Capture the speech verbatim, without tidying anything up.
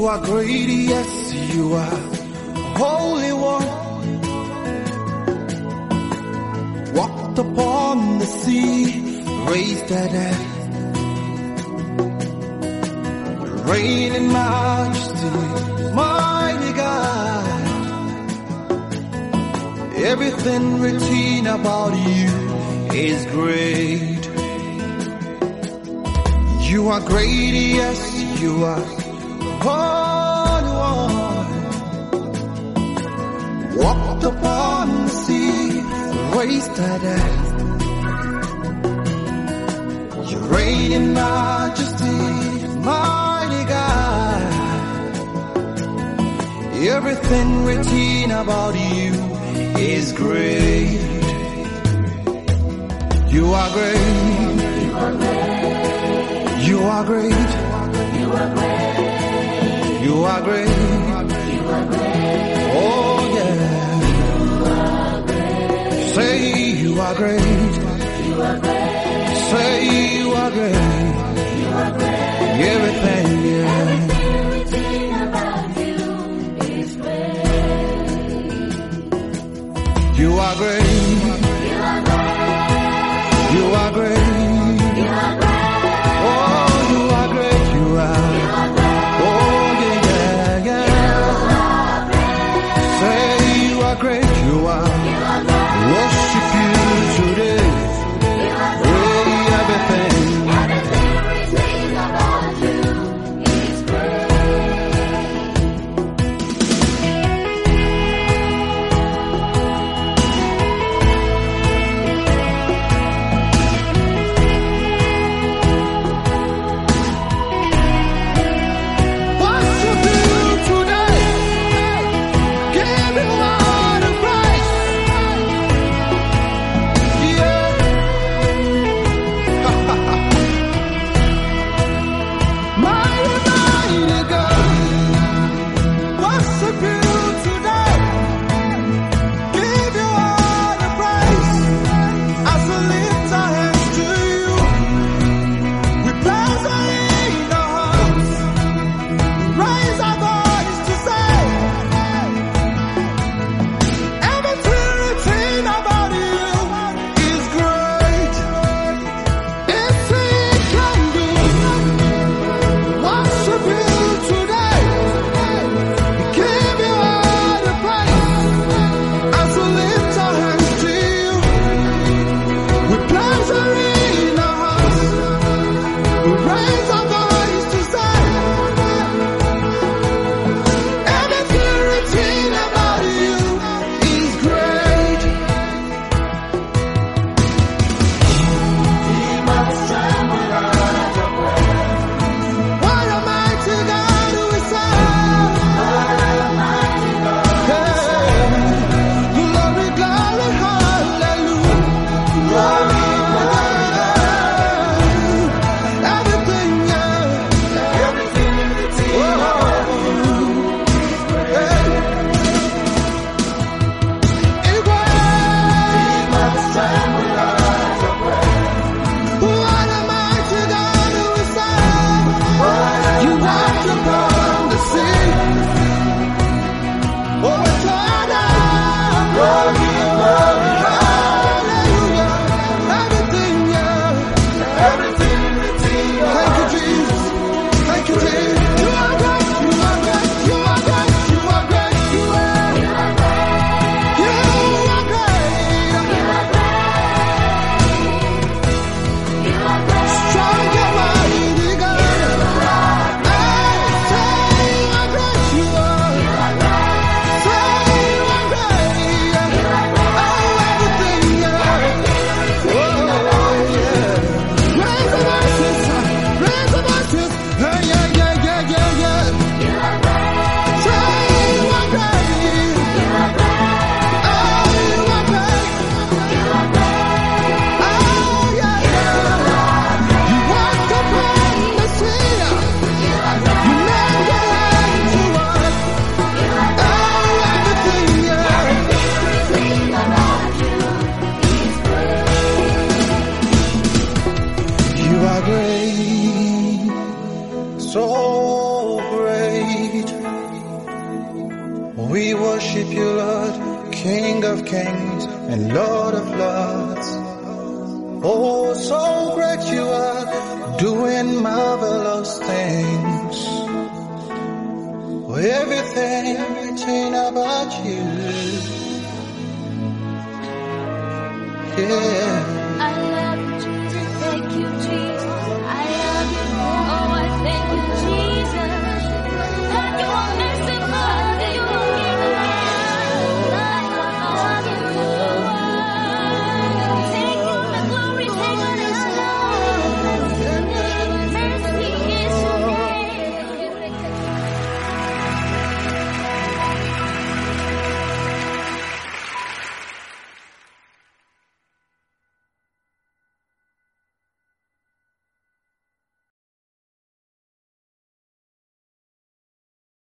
are great, yes, you are Holy One. Walked upon the sea, raised the dead, reign in majesty, mighty God. Everything written about you is great. You are great, yes, you are Holy One. Walked upon the sea, raised the dead. You reign in majesty, mighty God. Everything written about you is great. You are great. You are great. You are great. You are great. You are great. Oh yeah. You are great. Say you are great. You are great. Say you are great. You are great. Everything, yeah. Everything about you is great. You are great. You are great. You are great. You are great. Great you are, worship you today, oh everything, everything about you is great. We worship you, Lord, King of kings and Lord of lords. Oh, so great you are, doing marvelous things. Oh, everything, everything about you. Yeah.